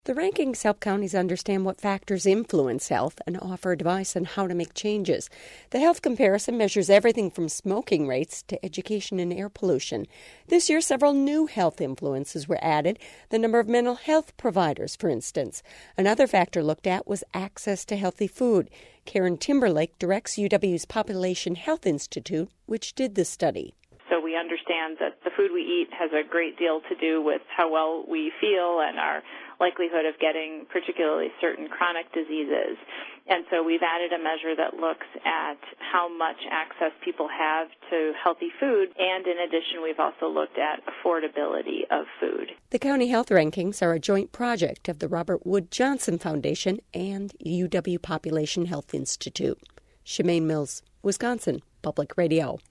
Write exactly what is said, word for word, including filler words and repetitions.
The rankings help counties understand what factors influence health and offer advice on how to make changes. The health comparison measures everything from smoking rates to education and air pollution. This year, several new health influences were added, the number of mental health providers, for instance. Another factor looked at was access to healthy food. Karen Timberlake directs U W's Population Health Institute, which did the study. So we understand that the food we eat has a great deal to do with how well we feel and our likelihood of getting particularly certain chronic diseases. And so we've added a measure that looks at how much access people have to healthy food. And in addition, we've also looked at affordability of food. The county health rankings are a joint project of the Robert Wood Johnson Foundation and U W Population Health Institute. Shemaine Mills, Wisconsin Public Radio.